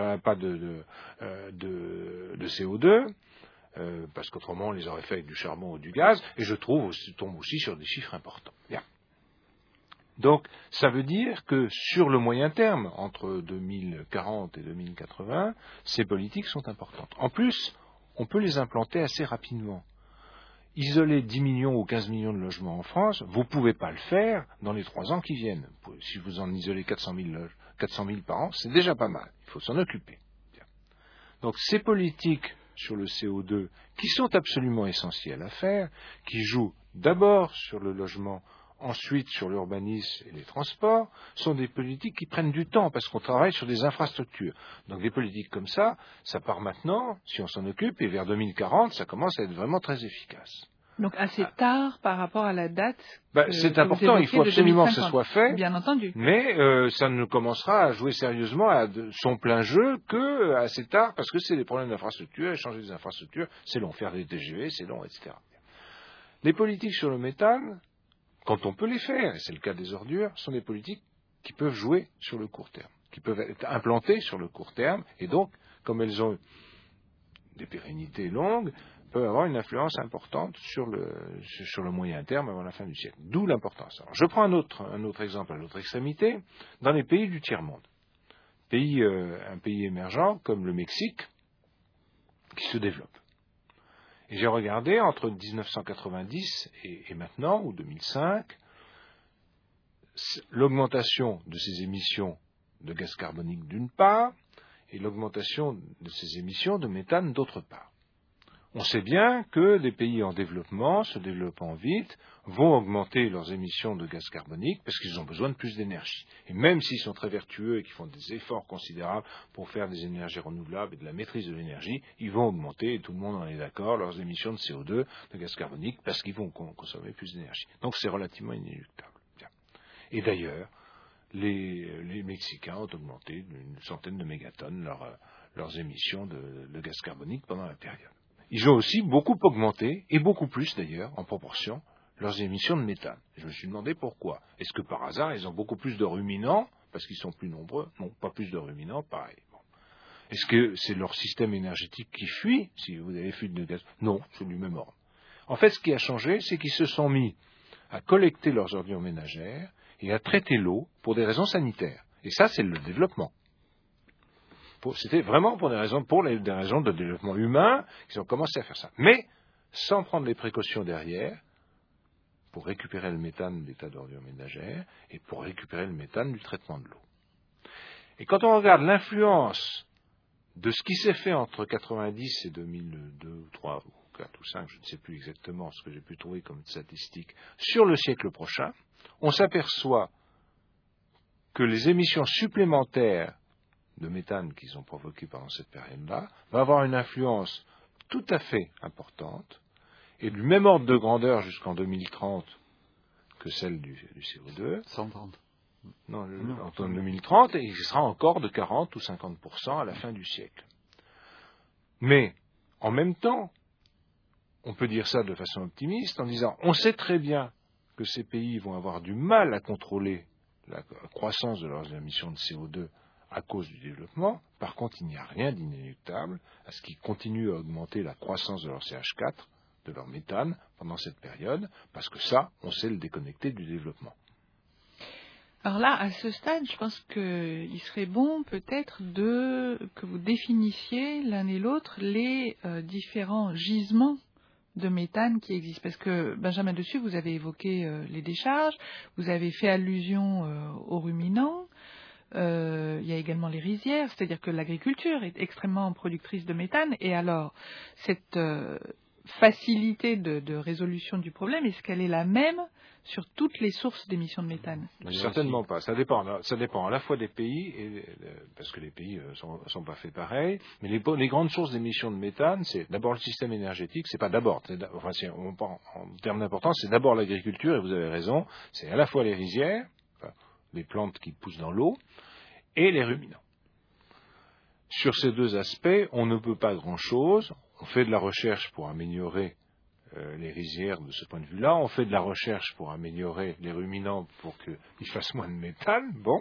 CO2. Parce qu'autrement on les aurait fait avec du charbon ou du gaz, et je tombe aussi sur des chiffres importants. Bien. Donc, ça veut dire que sur le moyen terme, entre 2040 et 2080, ces politiques sont importantes. En plus, on peut les implanter assez rapidement. Isoler 10 millions ou 15 millions de logements en France, vous ne pouvez pas le faire dans les 3 ans qui viennent. Si vous en isolez 400 000 par an, c'est déjà pas mal. Il faut s'en occuper. Donc, ces politiques sur le CO2, qui sont absolument essentielles à faire, qui jouent d'abord sur le logement, ensuite sur l'urbanisme et les transports, sont des politiques qui prennent du temps parce qu'on travaille sur des infrastructures. Donc des politiques comme ça part maintenant, si on s'en occupe, et vers 2040, ça commence à être vraiment très efficace. Donc assez tard par rapport à la date. C'est important, il faut absolument que ce soit fait. Bien entendu. Mais ça ne commencera à jouer sérieusement à son plein jeu que assez tard, parce que c'est des problèmes d'infrastructure, et changer des infrastructures, c'est long, faire des TGV, c'est long, etc. Les politiques sur le méthane, quand on peut les faire, et c'est le cas des ordures, sont des politiques qui peuvent jouer sur le court terme, qui peuvent être implantées sur le court terme, et donc, comme elles ont des pérennités longues, peuvent avoir une influence importante sur le moyen terme avant la fin du siècle. D'où l'importance. Alors, je prends un autre exemple à l'autre extrémité, dans les pays du tiers-monde. Un pays émergent comme le Mexique, qui se développe. Et j'ai regardé entre 1990 et maintenant, ou 2005, l'augmentation de ces émissions de gaz carbonique d'une part, et l'augmentation de ces émissions de méthane d'autre part. On sait bien que les pays en développement, se développant vite, vont augmenter leurs émissions de gaz carbonique parce qu'ils ont besoin de plus d'énergie. Et même s'ils sont très vertueux et qu'ils font des efforts considérables pour faire des énergies renouvelables et de la maîtrise de l'énergie, ils vont augmenter, et tout le monde en est d'accord, leurs émissions de CO2, de gaz carbonique, parce qu'ils vont consommer plus d'énergie. Donc c'est relativement inéluctable. Bien. Et d'ailleurs, les Mexicains ont augmenté d'une centaine de mégatonnes leurs émissions de gaz carbonique pendant la période. Ils ont aussi beaucoup augmenté, et beaucoup plus d'ailleurs, en proportion, leurs émissions de méthane. Je me suis demandé pourquoi. Est-ce que par hasard, ils ont beaucoup plus de ruminants, parce qu'ils sont plus nombreux? Non, pas plus de ruminants, pareil. Bon. Est-ce que c'est leur système énergétique qui fuit, si vous avez fuite de gaz? Non, c'est du même ordre. En fait, ce qui a changé, c'est qu'ils se sont mis à collecter leurs ordures ménagères et à traiter l'eau pour des raisons sanitaires. Et ça, c'est le développement. C'était vraiment pour des raisons de développement humain qu'ils ont commencé à faire ça. Mais sans prendre les précautions derrière pour récupérer le méthane des tas d'ordures ménagères et pour récupérer le méthane du traitement de l'eau. Et quand on regarde l'influence de ce qui s'est fait entre 90 et 2002 ou 3 ou 4 ou 5, je ne sais plus exactement ce que j'ai pu trouver comme statistique, sur le siècle prochain, on s'aperçoit que les émissions supplémentaires de méthane qu'ils ont provoqué pendant cette période-là, va avoir une influence tout à fait importante, et du même ordre de grandeur jusqu'en 2030 que celle du CO2. 130. Non, en 2030, et il sera encore de 40 ou 50% à la fin du siècle. Mais, en même temps, on peut dire ça de façon optimiste en disant, on sait très bien que ces pays vont avoir du mal à contrôler la croissance de leurs émissions de CO2 à cause du développement. Par contre, il n'y a rien d'inéluctable à ce qu'ils continuent à augmenter la croissance de leur CH4, de leur méthane, pendant cette période, parce que ça, on sait le déconnecter du développement. Alors là, à ce stade, je pense qu'il serait bon peut-être que vous définissiez l'un et l'autre les différents gisements de méthane qui existent. Parce que, Benjamin Dessus, vous avez évoqué les décharges, vous avez fait allusion aux ruminants. Il y a également les rizières, c'est-à-dire que l'agriculture est extrêmement productrice de méthane. Et alors, cette facilité de résolution du problème, est-ce qu'elle est la même sur toutes les sources d'émissions de méthane? Certainement pas. Ça dépend à la fois des pays, parce que les pays sont pas faits pareil. Mais les grandes sources d'émissions de méthane, c'est d'abord le système énergétique. C'est pas d'abord. Si on parle en termes d'importance, c'est d'abord l'agriculture. Et vous avez raison. C'est à la fois les rizières, les plantes qui poussent dans l'eau, et les ruminants. Sur ces deux aspects, on ne peut pas grand-chose. On fait de la recherche pour améliorer les rizières de ce point de vue-là. On fait de la recherche pour améliorer les ruminants pour qu'ils fassent moins de méthane. Bon.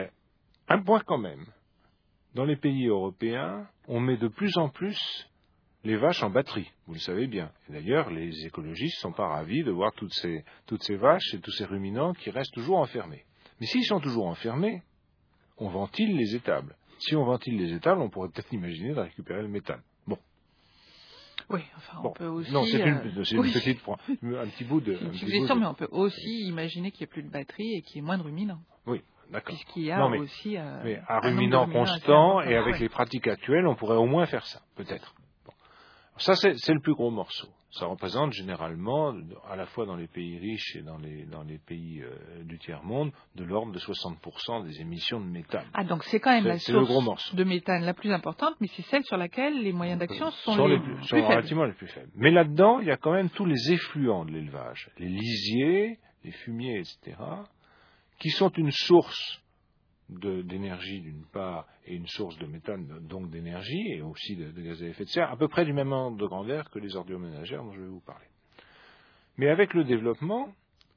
Un point quand même. Dans les pays européens, on met de plus en plus les vaches en batterie, vous le savez bien. Et d'ailleurs, les écologistes ne sont pas ravis de voir toutes ces vaches et tous ces ruminants qui restent toujours enfermés. Mais s'ils sont toujours enfermés, on ventile les étables. Si on ventile les étables, on pourrait peut-être imaginer de récupérer le méthane. Bon. Oui, enfin, on peut aussi... Non, c'est une petite... un petit bout de... C'est une suggestion, mais on peut aussi imaginer qu'il n'y ait plus de batterie et qu'il y ait moins de ruminants. Oui, d'accord. Puisqu'il y a aussi... mais à ruminant constant et avec les pratiques actuelles, on pourrait au moins faire ça, peut-être. Bon. Ça, c'est le plus gros morceau. Ça représente généralement, à la fois dans les pays riches et dans les pays du tiers-monde, de l'ordre de 60% des émissions de méthane. Ah, donc c'est quand même la le gros morceau source de méthane la plus importante, mais c'est celle sur laquelle les moyens d'action sont les plus faibles. Relativement les plus faibles. Mais là-dedans, il y a quand même tous les effluents de l'élevage. Les lisiers, les fumiers, etc., qui sont une source d'énergie d'une part et une source de méthane, donc d'énergie et aussi de gaz à effet de serre, à peu près du même ordre de grandeur que les ordures ménagères dont je vais vous parler. Mais avec le développement,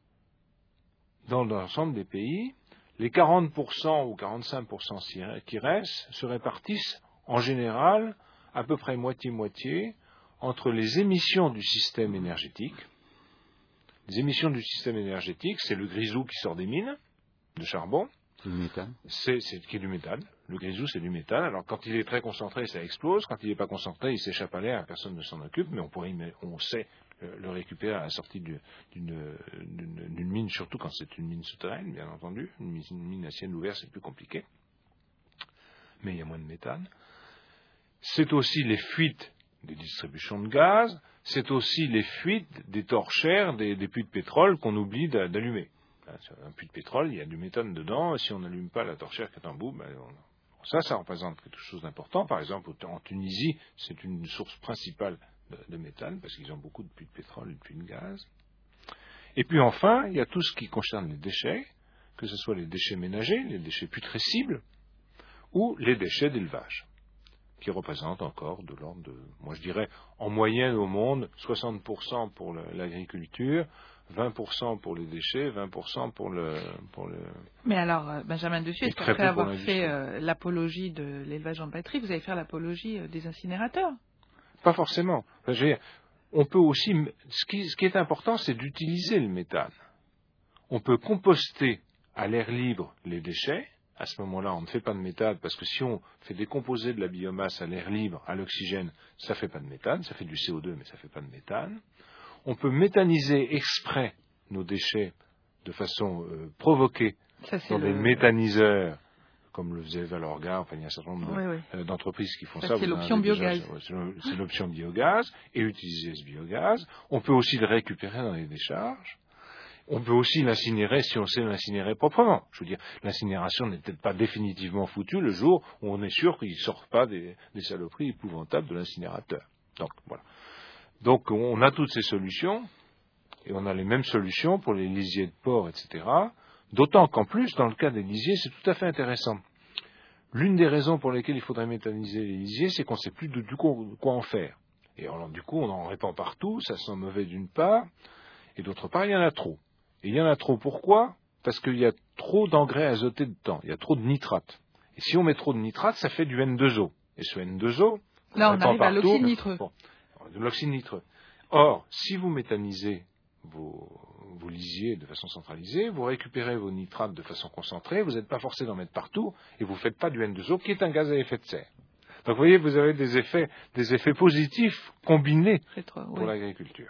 dans l'ensemble des pays, les 40% ou 45% qui restent se répartissent en général à peu près moitié-moitié entre les émissions du système énergétique. Les émissions du système énergétique, c'est le grisou qui sort des mines de charbon. C'est du méthane. C'est qui est du méthane. Le grisou, c'est du méthane. Alors, quand il est très concentré, ça explose. Quand il n'est pas concentré, il s'échappe à l'air, personne ne s'en occupe. Mais on sait le récupérer à la sortie d'une mine, surtout quand c'est une mine souterraine, bien entendu. Une mine à ciel ouvert, c'est plus compliqué. Mais il y a moins de méthane. C'est aussi les fuites des distributions de gaz. C'est aussi les fuites des torchères, des puits de pétrole qu'on oublie d'allumer. Un puits de pétrole, il y a du méthane dedans, si on n'allume pas la torchère qui est en bout, ça représente quelque chose d'important. Par exemple, en Tunisie, c'est une source principale de méthane, parce qu'ils ont beaucoup de puits de pétrole et de puits de gaz. Et puis enfin, il y a tout ce qui concerne les déchets, que ce soit les déchets ménagers, les déchets putrescibles, ou les déchets d'élevage, qui représentent encore de l'ordre de, moi je dirais, en moyenne au monde, 60% pour l'agriculture, 20% pour les déchets, 20% pour le... Mais alors, Benjamin Dessus, est-ce qu'après avoir fait l'apologie de l'élevage en batterie, vous allez faire l'apologie des incinérateurs? Pas forcément. Enfin, je veux dire, on peut aussi... Ce qui est important, c'est d'utiliser le méthane. On peut composter à l'air libre les déchets. À ce moment-là, on ne fait pas de méthane, parce que si on fait décomposer de la biomasse à l'air libre, à l'oxygène, ça ne fait pas de méthane. Ça fait du CO2, mais ça ne fait pas de méthane. On peut méthaniser exprès nos déchets de façon provoquée dans des méthaniseurs, comme le faisait Valorga, enfin il y a un certain nombre d'entreprises qui font ça. C'est l'option biogaz. C'est l'option biogaz, et utiliser ce biogaz. On peut aussi le récupérer dans les décharges. On peut aussi l'incinérer si on sait l'incinérer proprement. Je veux dire, l'incinération n'est peut-être pas définitivement foutue le jour où on est sûr qu'il ne sort pas des saloperies épouvantables de l'incinérateur. Donc, voilà. Donc on a toutes ces solutions, et on a les mêmes solutions pour les lisiers de porc, etc. D'autant qu'en plus, dans le cas des lisiers, c'est tout à fait intéressant. L'une des raisons pour lesquelles il faudrait méthaniser les lisiers, c'est qu'on ne sait plus du coup quoi en faire. Et alors, du coup, on en répand partout, ça sent mauvais d'une part, et d'autre part, il y en a trop. Et il y en a trop pourquoi? Parce qu'il y a trop d'engrais azotés dedans, il y a trop de nitrates. Et si on met trop de nitrates, ça fait du N2O. Et ce N2O, là, on arrive à l'oxyde nitreux. Bon, de l'oxyde nitreux. Or, si vous méthanisez vos lisiers de façon centralisée, vous récupérez vos nitrates de façon concentrée, vous n'êtes pas forcé d'en mettre partout, et vous ne faites pas du N2O, qui est un gaz à effet de serre. Donc, vous voyez, vous avez des effets positifs combinés pour l'agriculture.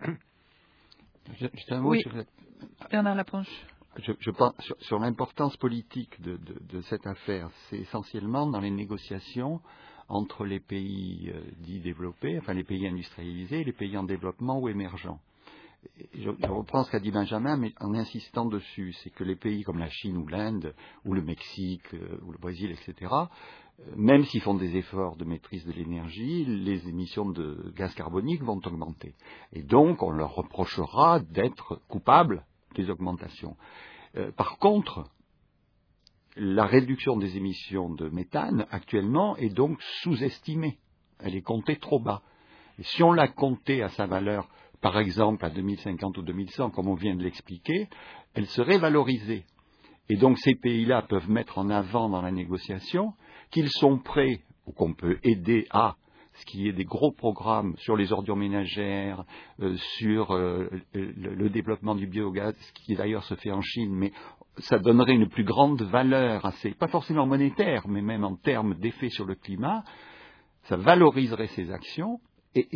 Juste un mot sur Bernard Laponche. Je pense sur l'importance politique de cette affaire. C'est essentiellement dans les négociations entre les pays dits développés, enfin les pays industrialisés et les pays en développement ou émergents. Je reprends ce qu'a dit Benjamin, mais en insistant dessus, c'est que les pays comme la Chine ou l'Inde, ou le Mexique, ou le Brésil, etc., même s'ils font des efforts de maîtrise de l'énergie, les émissions de gaz carbonique vont augmenter. Et donc, on leur reprochera d'être coupables des augmentations. Par contre, la réduction des émissions de méthane, actuellement, est donc sous-estimée. Elle est comptée trop bas. Et si on l'a comptée à sa valeur, par exemple à 2050 ou 2100, comme on vient de l'expliquer, elle serait valorisée. Et donc ces pays-là peuvent mettre en avant dans la négociation qu'ils sont prêts, ou qu'on peut aider à ce qui est des gros programmes sur les ordures ménagères, sur le développement du biogaz, ce qui d'ailleurs se fait en Chine, mais ça donnerait une plus grande valeur, pas forcément monétaire, mais même en termes d'effet sur le climat, ça valoriserait ces actions et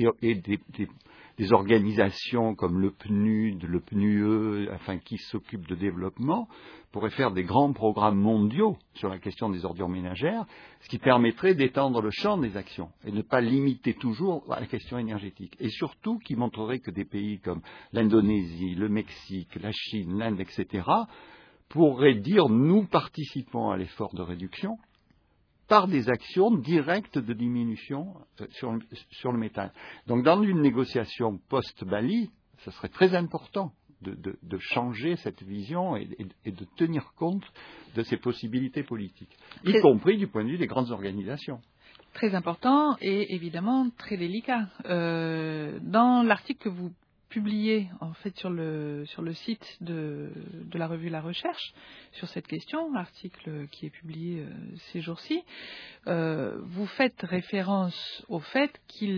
des organisations comme le PNUD, le PNUE, qui s'occupent de développement, pourraient faire des grands programmes mondiaux sur la question des ordures ménagères, ce qui permettrait d'étendre le champ des actions et de ne pas limiter toujours à la question énergétique. Et surtout qui montrerait que des pays comme l'Indonésie, le Mexique, la Chine, l'Inde, etc., pourraient dire nous participons à l'effort de réduction par des actions directes de diminution sur le méthane. Donc dans une négociation post-Bali, ce serait très important de changer cette vision et de tenir compte de ces possibilités politiques, y compris du point de vue des grandes organisations. Très important et évidemment très délicat. Dans l'article que vous publié en fait sur le site de la revue La Recherche sur cette question, article qui est publié ces jours-ci, vous faites référence au fait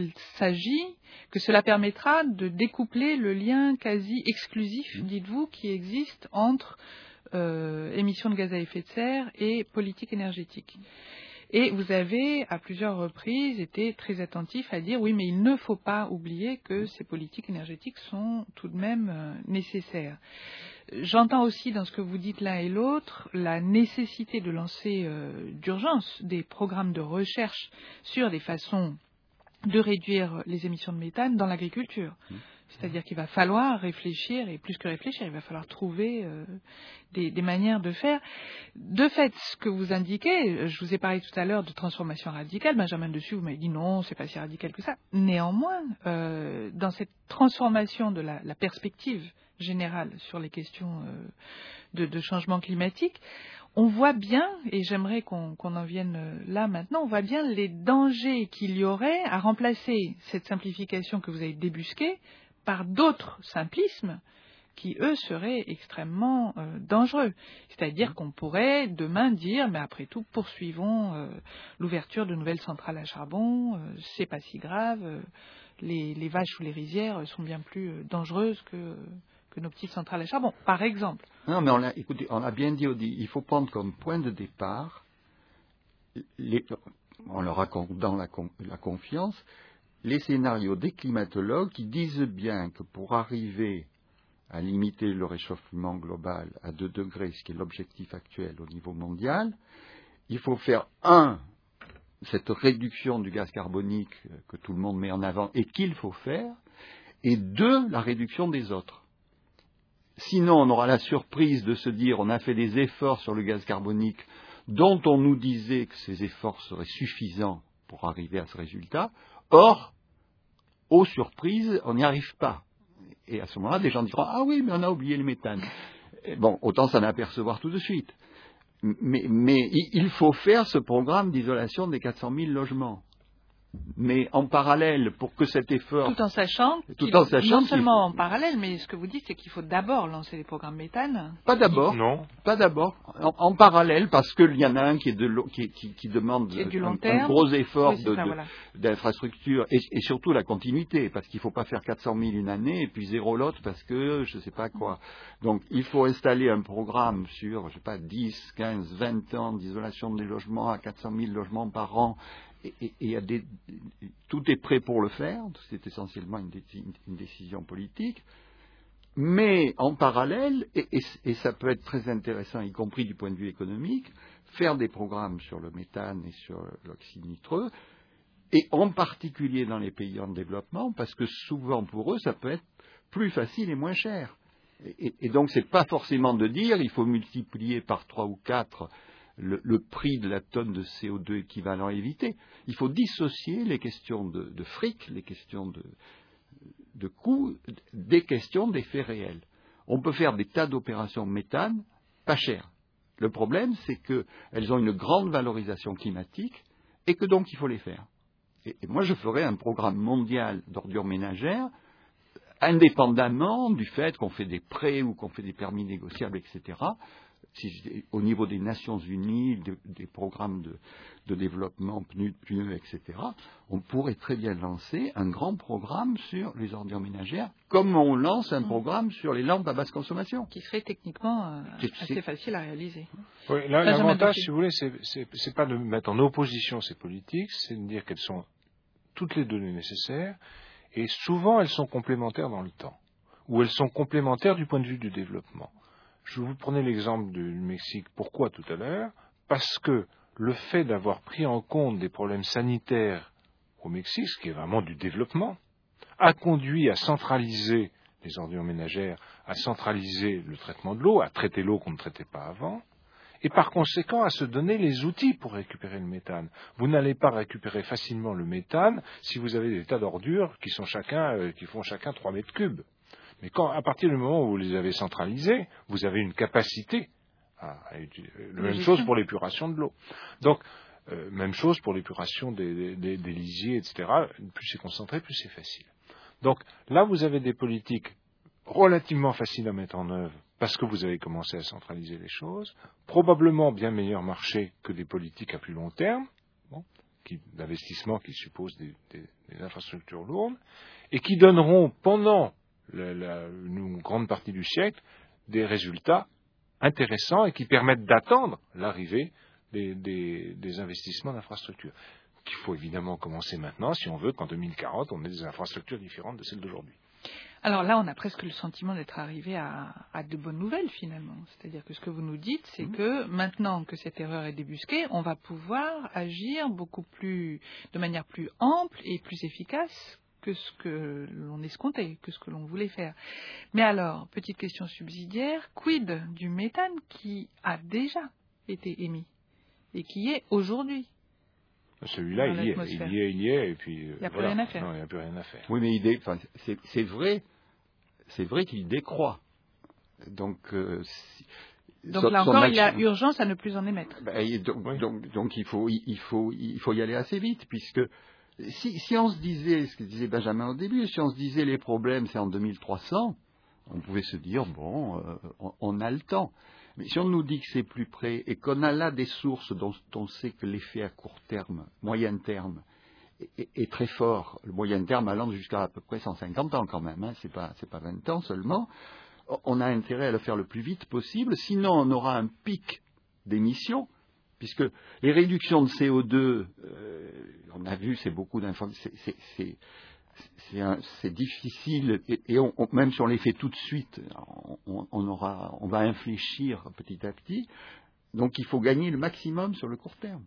que cela permettra de découpler le lien quasi exclusif, dites-vous, qui existe entre émissions de gaz à effet de serre et politique énergétique. Et vous avez, à plusieurs reprises, été très attentif à dire oui, mais il ne faut pas oublier que ces politiques énergétiques sont tout de même nécessaires. J'entends aussi dans ce que vous dites l'un et l'autre la nécessité de lancer d'urgence des programmes de recherche sur des façons de réduire les émissions de méthane dans l'agriculture. C'est-à-dire qu'il va falloir réfléchir, et plus que réfléchir, il va falloir trouver des manières de faire. De fait, ce que vous indiquez, je vous ai parlé tout à l'heure de transformation radicale, Benjamin Dessus, vous m'avez dit non, c'est pas si radical que ça. Néanmoins, dans cette transformation de la perspective générale sur les questions de changement climatique, on voit bien, et j'aimerais qu'on en vienne là maintenant, on voit bien les dangers qu'il y aurait à remplacer cette simplification que vous avez débusquée par d'autres simplismes qui, eux, seraient extrêmement dangereux. C'est-à-dire qu'on pourrait demain dire, mais après tout, poursuivons l'ouverture de nouvelles centrales à charbon, c'est pas si grave, les vaches ou les rizières sont bien plus dangereuses que nos petites centrales à charbon, par exemple. Non, mais on a bien dit, il faut prendre comme point de départ, en leur accordant la confiance, les scénarios des climatologues qui disent bien que pour arriver à limiter le réchauffement global à 2 degrés, ce qui est l'objectif actuel au niveau mondial, il faut faire, cette réduction du gaz carbonique que tout le monde met en avant et qu'il faut faire, et 2, la réduction des autres. Sinon, on aura la surprise de se dire on a fait des efforts sur le gaz carbonique dont on nous disait que ces efforts seraient suffisants pour arriver à ce résultat. Or, aux surprises, on n'y arrive pas. Et à ce moment-là, des gens diront ah oui, mais on a oublié le méthane. Bon, autant s'en apercevoir tout de suite. Mais il faut faire ce programme d'isolation des 400 000 logements. Mais en parallèle, pour que cet effort... Tout en sachant non seulement en parallèle, mais ce que vous dites, c'est qu'il faut d'abord lancer les programmes méthane. Pas d'abord. Non. Pas d'abord. En parallèle, parce qu'il y en a un qui demande un gros effort d'infrastructure et surtout la continuité, parce qu'il ne faut pas faire 400 000 une année et puis 0 l'autre parce que je ne sais pas quoi. Donc il faut installer un programme sur, 10, 15, 20 ans d'isolation des logements à 400 000 logements par an. Et tout est prêt pour le faire, c'est essentiellement une décision politique, mais en parallèle, et ça peut être très intéressant, y compris du point de vue économique, faire des programmes sur le méthane et sur l'oxyde nitreux, et en particulier dans les pays en développement, parce que souvent pour eux, ça peut être plus facile et moins cher. Et donc, c'est pas forcément de dire il faut multiplier par 3 ou 4 le prix de la tonne de CO2 équivalent évité. Il faut dissocier les questions de fric, les questions de coûts, des questions d'effets réels. On peut faire des tas d'opérations méthane pas chères. Le problème, c'est qu'elles ont une grande valorisation climatique et que donc il faut les faire. Et moi, je ferais un programme mondial d'ordures ménagères indépendamment du fait qu'on fait des prêts ou qu'on fait des permis négociables, etc., au niveau des Nations Unies, des programmes de développement PNUD, etc., on pourrait très bien lancer un grand programme sur les ordures ménagères, comme on lance un programme sur les lampes à basse consommation. Qui serait techniquement assez facile à réaliser. Oui, là, l'avantage, si vous voulez, c'est pas de mettre en opposition ces politiques, c'est de dire qu'elles sont toutes les données nécessaires, et souvent elles sont complémentaires dans le temps, ou elles sont complémentaires du point de vue du développement. Je vous prenais l'exemple du Mexique. Pourquoi tout à l'heure? Parce que le fait d'avoir pris en compte des problèmes sanitaires au Mexique, ce qui est vraiment du développement, a conduit à centraliser les ordures ménagères, à centraliser le traitement de l'eau, à traiter l'eau qu'on ne traitait pas avant, et par conséquent à se donner les outils pour récupérer le méthane. Vous n'allez pas récupérer facilement le méthane si vous avez des tas d'ordures qui font chacun 3 mètres cubes. Mais à partir du moment où vous les avez centralisés, vous avez une capacité à utiliser. Même chose pour l'épuration de l'eau. Donc, même chose pour l'épuration des lisiers, etc. Plus c'est concentré, plus c'est facile. Donc là, vous avez des politiques relativement faciles à mettre en œuvre parce que vous avez commencé à centraliser les choses, probablement bien meilleur marché que des politiques à plus long terme, d'investissement qui supposent des infrastructures lourdes, et qui donneront pendant une grande partie du siècle des résultats intéressants et qui permettent d'attendre l'arrivée des investissements d'infrastructures. Qu'il faut évidemment commencer maintenant si on veut qu'en 2040 on ait des infrastructures différentes de celles d'aujourd'hui. Alors là, on a presque le sentiment d'être arrivé à de bonnes nouvelles finalement. C'est-à-dire que ce que vous nous dites, c'est que maintenant que cette erreur est débusquée, on va pouvoir agir de manière plus ample et plus efficace que ce que l'on escomptait, que ce que l'on voulait faire. Mais alors, petite question subsidiaire, quid du méthane qui a déjà été émis et qui est aujourd'hui? Celui-là, il y est, et puis... Il n'y a plus rien à faire. Non, il n'y a plus rien à faire. Oui, mais c'est vrai qu'il décroît. Donc là encore, il y a urgence à ne plus en émettre. Donc il faut y aller assez vite, puisque si on se disait, ce que disait Benjamin au début, si on se disait les problèmes c'est en 2300, on pouvait se dire, on a le temps. Mais si on nous dit que c'est plus près et qu'on a là des sources dont on sait que l'effet à court terme, moyen terme, est très fort, le moyen terme allant jusqu'à à peu près 150 ans quand même, c'est pas 20 ans seulement, on a intérêt à le faire le plus vite possible, sinon on aura un pic d'émissions, puisque les réductions de CO2, on a vu, c'est beaucoup d'informations, c'est difficile, et même si on les fait tout de suite, on va infléchir petit à petit. Donc il faut gagner le maximum sur le court terme.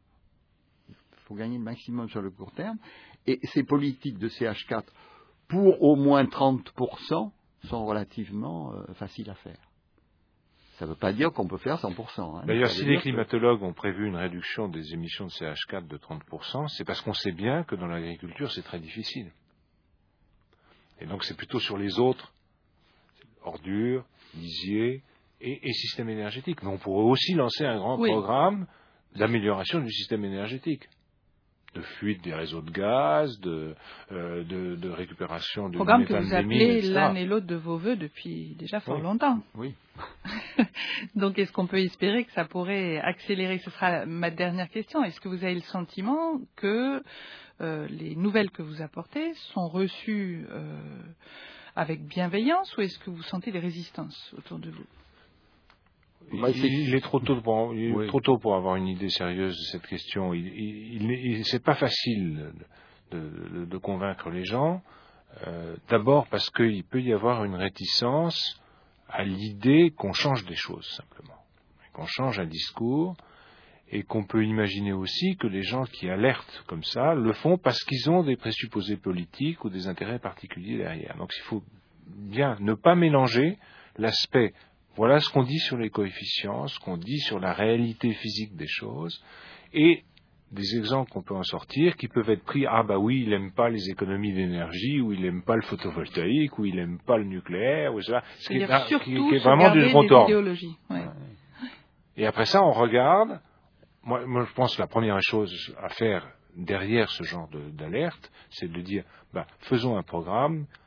Et ces politiques de CH4, pour au moins 30%, sont relativement faciles à faire. Ça ne veut pas dire qu'on peut faire 100%. D'ailleurs, si les climatologues ont prévu une réduction des émissions de CH4 de 30%, c'est parce qu'on sait bien que dans l'agriculture, c'est très difficile. Et donc c'est plutôt sur les autres, ordures, lisiers et système énergétique. Mais on pourrait aussi lancer un grand programme d'amélioration du système énergétique, de fuite des réseaux de gaz, de récupération du méthane des mines, programme que vous appelez l'un et l'autre de vos voeux depuis déjà fort longtemps. Oui. Donc est-ce qu'on peut espérer que ça pourrait accélérer? Ce sera ma dernière question. Est-ce que vous avez le sentiment que les nouvelles que vous apportez sont reçues avec bienveillance, ou est-ce que vous sentez des résistances autour de vous? Il est trop tôt pour avoir une idée sérieuse de cette question. C'est pas facile de convaincre les gens. D'abord parce qu'il peut y avoir une réticence à l'idée qu'on change des choses simplement, qu'on change un discours. Et qu'on peut imaginer aussi que les gens qui alertent comme ça le font parce qu'ils ont des présupposés politiques ou des intérêts particuliers derrière. Donc il faut bien ne pas mélanger l'aspect, voilà ce qu'on dit sur les coefficients, ce qu'on dit sur la réalité physique des choses, et des exemples qu'on peut en sortir qui peuvent être pris, il n'aime pas les économies d'énergie, ou il n'aime pas le photovoltaïque, ou il n'aime pas le nucléaire, ou cela, ce qui est vraiment du second ordre. Et après ça, on regarde. Moi, je pense que la première chose à faire derrière ce genre d'alerte, c'est de dire, faisons un programme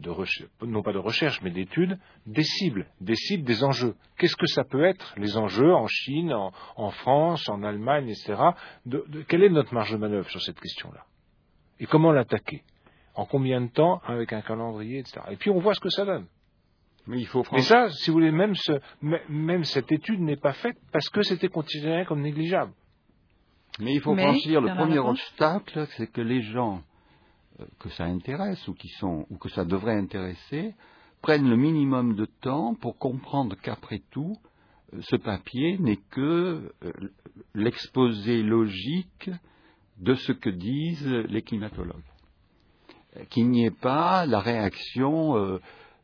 non pas de recherche, mais d'études, des cibles, des enjeux. Qu'est-ce que ça peut être, les enjeux en Chine, en France, en Allemagne, etc. Quelle est notre marge de manœuvre sur cette question-là? Et comment l'attaquer? En combien de temps, avec un calendrier, etc. Et puis on voit ce que ça donne. Mais ça, si vous voulez, même cette étude n'est pas faite parce que c'était considéré comme négligeable. Mais il faut franchir le premier obstacle, c'est que les gens que ça intéresse ou que ça devrait intéresser prennent le minimum de temps pour comprendre qu'après tout, ce papier n'est que l'exposé logique de ce que disent les climatologues. Qu'il n'y ait pas la réaction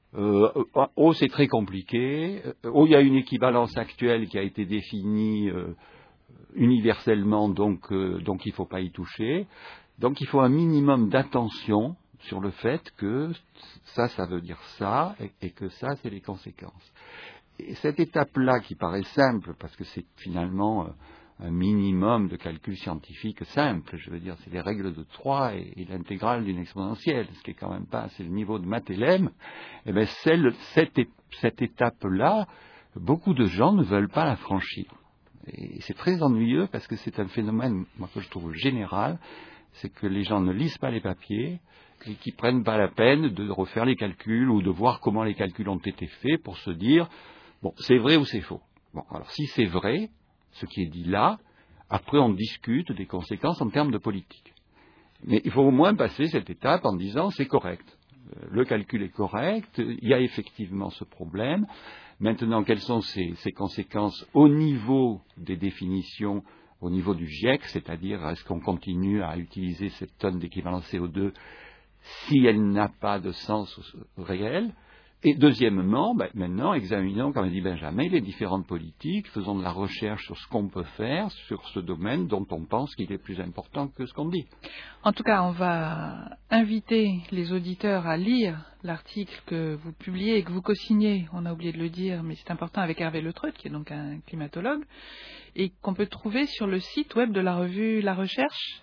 oh c'est très compliqué, oh il y a une équivalence actuelle qui a été définie universellement donc il ne faut pas y toucher. Donc il faut un minimum d'attention sur le fait que ça veut dire ça et que ça c'est les conséquences. Et cette étape-là qui paraît simple parce que c'est finalement un minimum de calcul scientifique simple, je veux dire c'est les règles de 3 et l'intégrale d'une exponentielle, ce qui est quand même pas, c'est le niveau de Mathelem, et bien cette étape-là, beaucoup de gens ne veulent pas la franchir. Et c'est très ennuyeux parce que c'est un phénomène, moi que je trouve général, c'est que les gens ne lisent pas les papiers et qui prennent pas la peine de refaire les calculs ou de voir comment les calculs ont été faits pour se dire, bon, c'est vrai ou c'est faux. Bon, alors si c'est vrai, ce qui est dit là, après on discute des conséquences en termes de politique. Mais il faut au moins passer cette étape en disant c'est correct. Le calcul est correct, il y a effectivement ce problème. Maintenant, quelles sont ces conséquences au niveau des définitions, au niveau du GIEC, c'est-à-dire est-ce qu'on continue à utiliser cette tonne d'équivalent CO2 si elle n'a pas de sens réel? Et deuxièmement, maintenant, examinons, comme a dit Benjamin, les différentes politiques, faisons de la recherche sur ce qu'on peut faire, sur ce domaine dont on pense qu'il est plus important que ce qu'on dit. En tout cas, on va inviter les auditeurs à lire l'article que vous publiez et que vous co-signez, on a oublié de le dire, mais c'est important, avec Hervé Letreut, qui est donc un climatologue, et qu'on peut trouver sur le site web de la revue La Recherche,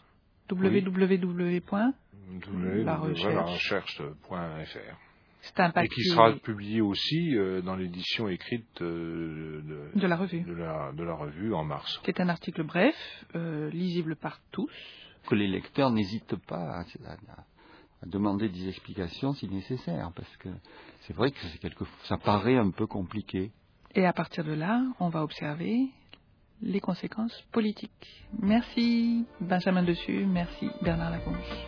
www.larecherche.fr. C'est un papier... Et qui sera publié aussi dans l'édition écrite de la revue en mars. C'est un article bref, lisible par tous. Que les lecteurs n'hésitent pas à demander des explications si nécessaire, parce que c'est vrai que ça paraît un peu compliqué. Et à partir de là, on va observer les conséquences politiques. Merci Benjamin Dessus, merci Bernard Laconche.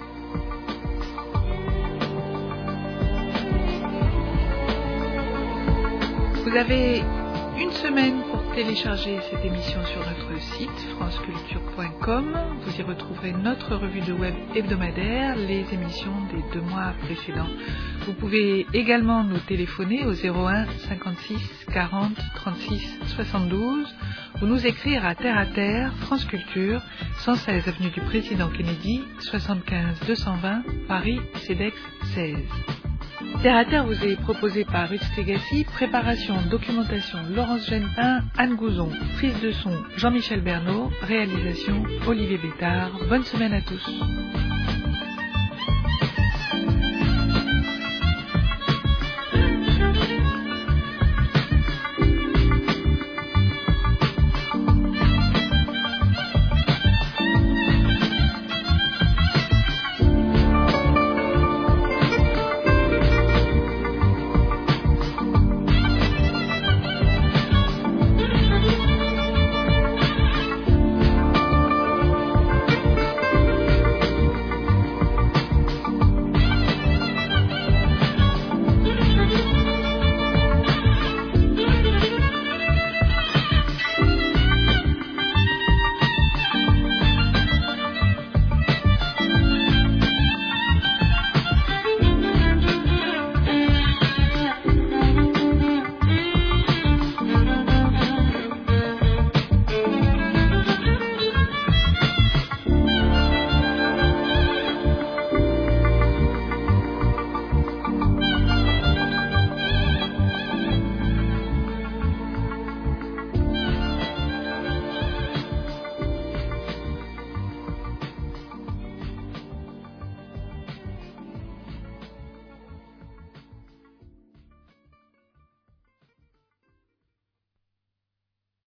Vous avez une semaine pour télécharger cette émission sur notre site franceculture.com. Vous y retrouverez notre revue de web hebdomadaire, les émissions des 2 mois précédents. Vous pouvez également nous téléphoner au 01 56 40 36 72 ou nous écrire à Terre, France Culture, 116 avenue du Président Kennedy, 75 220, Paris, CEDEX 16. Terre à Terre vous est proposé par Ruth Stegati, préparation, documentation, Laurence Genepin, Anne Gouzon, prise de son, Jean-Michel Bernot, réalisation, Olivier Bétard. Bonne semaine à tous.